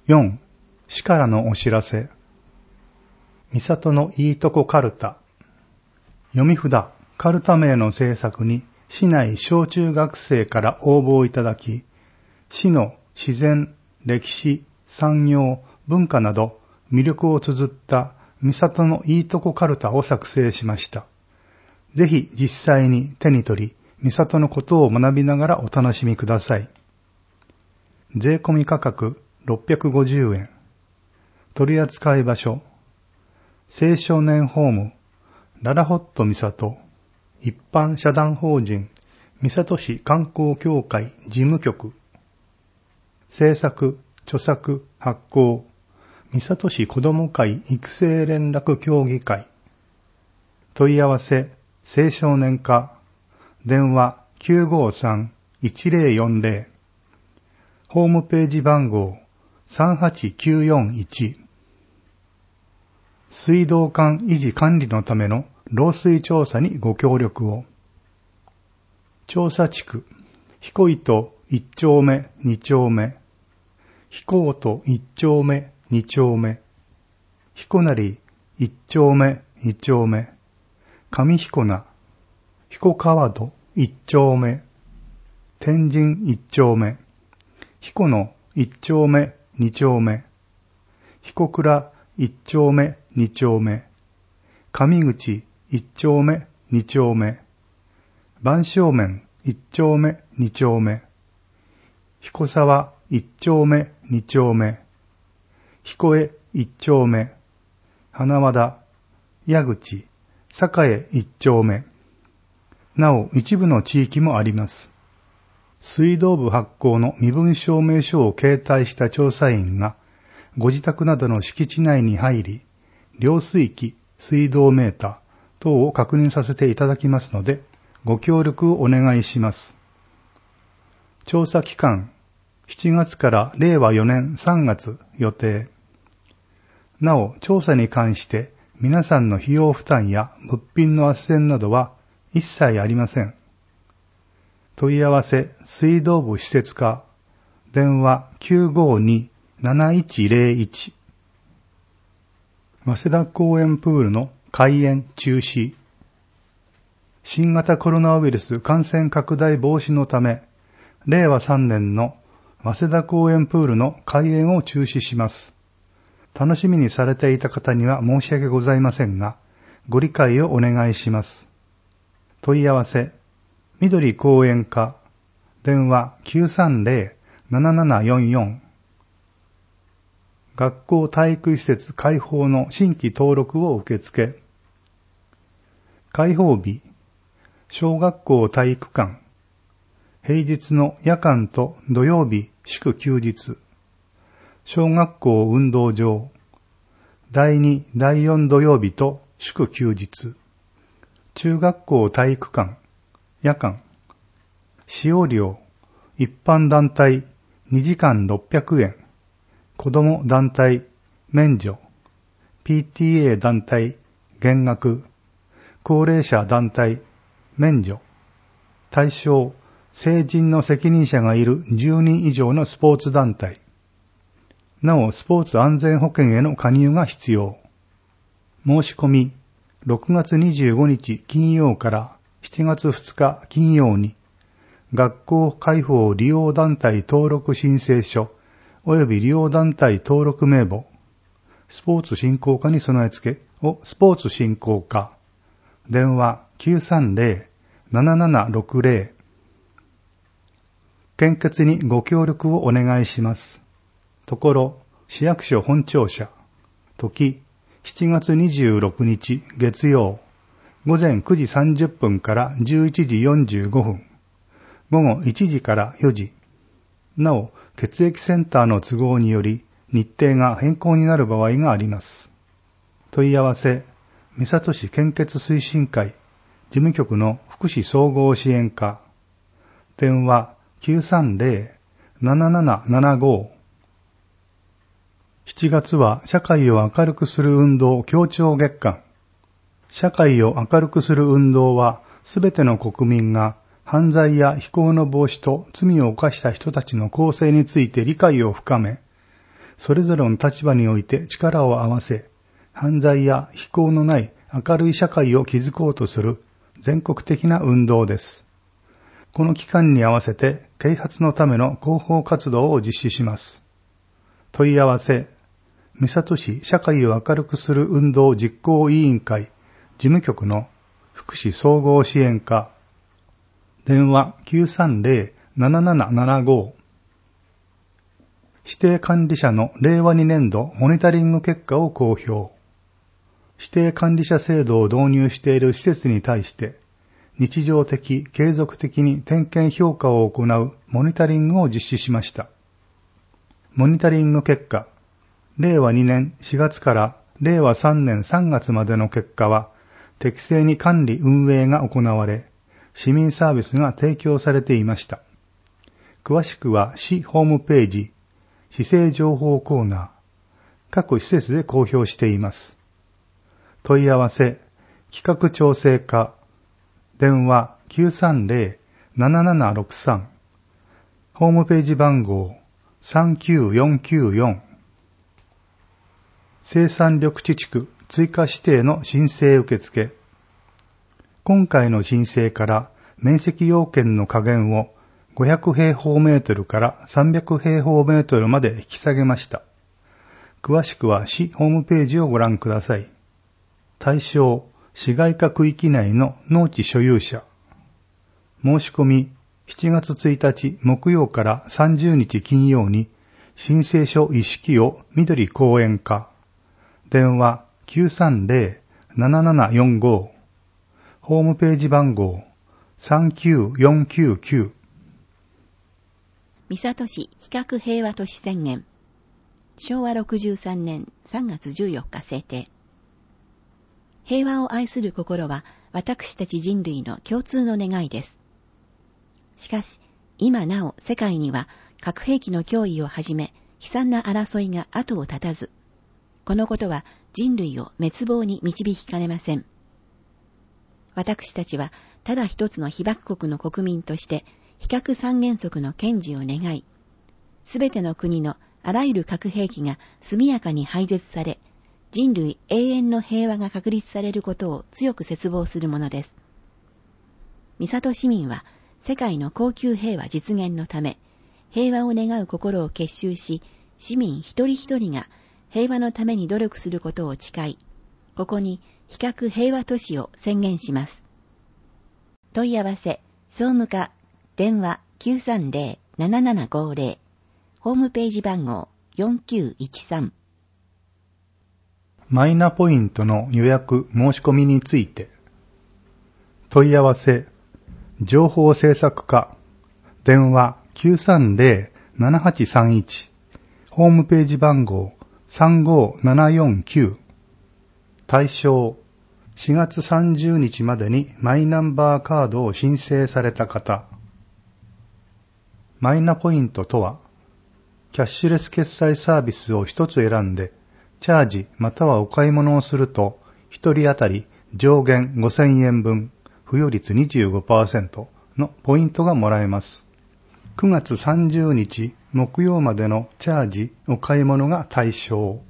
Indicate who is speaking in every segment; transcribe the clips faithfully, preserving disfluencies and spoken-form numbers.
Speaker 1: よん. 市からのお知らせ。三郷のいいとこカルタ。読み札、カルタ名の制作に市内小中学生から応募いただき、市の自然、歴史、産業、文化など魅力を綴った三郷のいいとこカルタを作成しました。ぜひ実際に手に取り、三郷のことを学びながらお楽しみください。税込み価格ろっぴゃくごじゅうえん。取扱場所、青少年ホーム、ララホット三郷、一般社団法人、三郷市観光協会事務局。制作、著作、発行、三郷市子ども会育成連絡協議会。問い合わせ、青少年課、電話 きゅうごさん いちぜろよんぜろ。ホームページ番号 さんはちきゅうよんいち。水道管維持管理のための漏水調査にご協力を。調査地区、彦糸いち丁目に丁目、彦音いち丁目に丁目、彦成いち丁目に丁目、上彦名、彦川戸いち丁目、天神いち丁目、彦野いち丁目に丁目、彦倉いち丁目に丁目、上口いち丁目に丁目、万象面いち丁目に丁目、彦沢いち丁目に丁目、彦江いち丁目、花和田、矢口、栄いち丁目。なお一部の地域もあります。水道部発行の身分証明書を携帯した調査員がご自宅などの敷地内に入り、量水器、水道メーター等を確認させていただきますので、ご協力をお願いします。調査期間、しちがつかられいわよねんさんがつ予定。なお、調査に関して皆さんの費用負担や物品の斡旋などは一切ありません。問い合わせ、水道部施設課、電話 きゅうごに なないちぜろいち。早稲田公園プールの開園中止。新型コロナウイルス感染拡大防止のため、れいわさんねんの早稲田公園プールの開園を中止します。楽しみにされていた方には申し訳ございませんが、ご理解をお願いします。問い合わせ、緑公園課、電話 きゅうさんぜろ ななななよんよん。学校体育施設開放の新規登録を受付。開放日、小学校体育館、平日の夜間と土曜日祝休日、小学校運動場、だいに、だいよん土曜日と祝休日、中学校体育館、夜間、使用料、一般団体にじかんろっぴゃくえん、子ども団体免除、ピーティーエー 団体減額、高齢者団体免除、対象、成人の責任者がいるじゅうにん以上のスポーツ団体。なお、スポーツ安全保険への加入が必要。申し込み、ろくがつにじゅうごにち金曜からしちがつふつか金曜に、学校開放利用団体登録申請書及び利用団体登録名簿、スポーツ振興課に備え付けをスポーツ振興課、電話 きゅうさんぜろ ななななろくぜろ。献血にご協力をお願いします。ところ、市役所本庁舎、時、しちがつにじゅうろくにち月曜、午前くじさんじゅっぷんからじゅういちじよんじゅうごふん、午後いちじからよじ。なお、血液センターの都合により日程が変更になる場合があります。問い合わせ、三郷市献血推進会事務局の福祉総合支援課、電話 きゅうさんぜろ ななななななご。しちがつは社会を明るくする運動協調月間。社会を明るくする運動は、すべての国民が犯罪や非行の防止と罪を犯した人たちの更生について理解を深め、 それぞれの立場において力を合わせ、犯罪や非行のない明るい社会を築こうとする全国的な運動です。この期間に合わせて啓発のための広報活動を実施します。問い合わせ、三郷市社会を明るくする運動実行委員会事務局の福祉総合支援課、電話 きゅうさんゼロ なななななご。指定管理者のれいわにねんどモニタリング結果を公表。指定管理者制度を導入している施設に対して、日常的、継続的に点検評価を行うモニタリングを実施しました。モニタリング結果、れいわにねんしがつかられいわさんねんさんがつまでの結果は、適正に管理運営が行われ、市民サービスが提供されていました。詳しくは市ホームページ、市政情報コーナー、各施設で公表しています。問い合わせ、企画調整課、電話 きゅうさんゼロ ななななろくさん、ホームページ番号 さんきゅうよんきゅうよん。生産緑地地区追加指定の申請受付。今回の申請から面積要件の下限をごひゃくへいほうメートルからさんびゃくへいほうメートルまで引き下げました。詳しくは市ホームページをご覧ください。対象、市街化区域内の農地所有者。申し込み、しちがつついたち木曜からさんじゅうにち金曜に、申請書一式を緑公園課。電話 きゅうさんゼロ ななななよんご。ホームページ番号 さんきゅうよんきゅうきゅう。
Speaker 2: 三郷市比較平和都市宣言。しょうわろくじゅうさんねんさんがつじゅうよっか制定。平和を愛する心は私たち人類の共通の願いです。しかし、今なお世界には核兵器の脅威をはじめ悲惨な争いが後を絶たず、このことは人類を滅亡に導きかねません。私たちはただ一つの被爆国の国民として非核三原則の堅持を願い、すべての国のあらゆる核兵器が速やかに廃絶され、人類永遠の平和が確立されることを強く切望するものです。三郷市民は世界の恒久平和実現のため、平和を願う心を結集し、市民一人一人が平和のために努力することを誓い、ここに非核平和都市を宣言します。問い合わせ、総務課、電話 きゅうさんゼロ ななななごゼロ、ホームページ番号よんきゅういちさん。
Speaker 1: マイナポイントの予約申し込みについて。問い合わせ、情報制作課、電話 きゅうさんゼロ ななはちさんいち、ホームページ番号さんごななよんきゅう。対象、しがつさんじゅうにちまでにマイナンバーカードを申請された方。マイナポイントとは、キャッシュレス決済サービスを一つ選んで、チャージまたはお買い物をすると、一人当たり上限ごせんえんぶん、付与率 にじゅうごパーセント のポイントがもらえます。くがつさんじゅうにち木曜までのチャージ、お買い物が対象。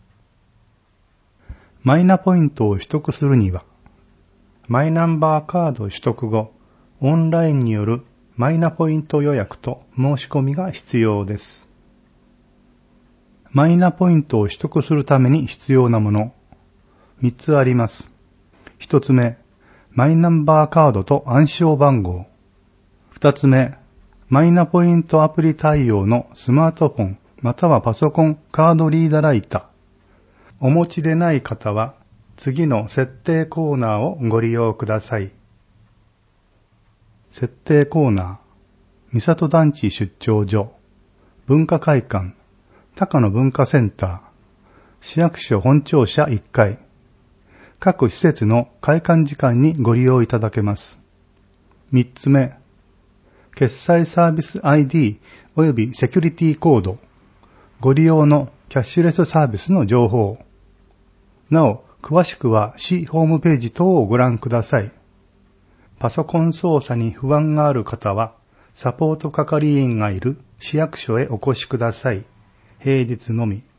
Speaker 1: マイナポイントを取得するには、マイナンバーカード取得後、オンラインによるマイナポイント予約と申し込みが必要です。マイナポイントを取得するために必要なもの、みっつあります。ひとつめ、マイナンバーカードと暗証番号。ふたつめ、マイナポイントアプリ対応のスマートフォンまたはパソコンカードリーダーライター。お持ちでない方は次の設定コーナーをご利用ください。設定コーナー、三郷団地出張所、文化会館、高野文化センター、市役所本庁舎いっかい、各施設の開館時間にご利用いただけます。みっつめ、決済サービス アイディー およびセキュリティコード、ご利用のキャッシュレスサービスの情報。なお、詳しくは市ホームページ等をご覧ください。パソコン操作に不安がある方は、サポート係員がいる市役所へお越しください。 平日のみ。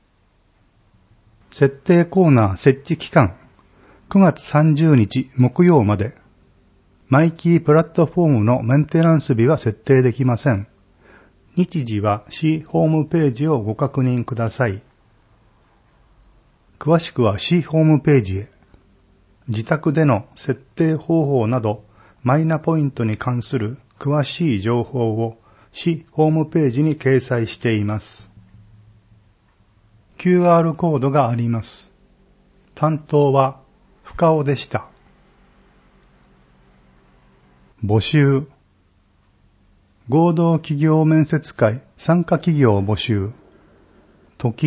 Speaker 1: 設定コーナー設置期間、くがつさんじゅうにち木曜まで。マイキープラットフォームのメンテナンス日は設定できません。日時は C ホームページをご確認ください。詳しくは C ホームページへ。自宅での設定方法など、マイナポイントに関する詳しい情報を C ホームページに掲載しています。キューアール コードがあります。担当は深尾でした。募集。合同企業面接会参加企業募集。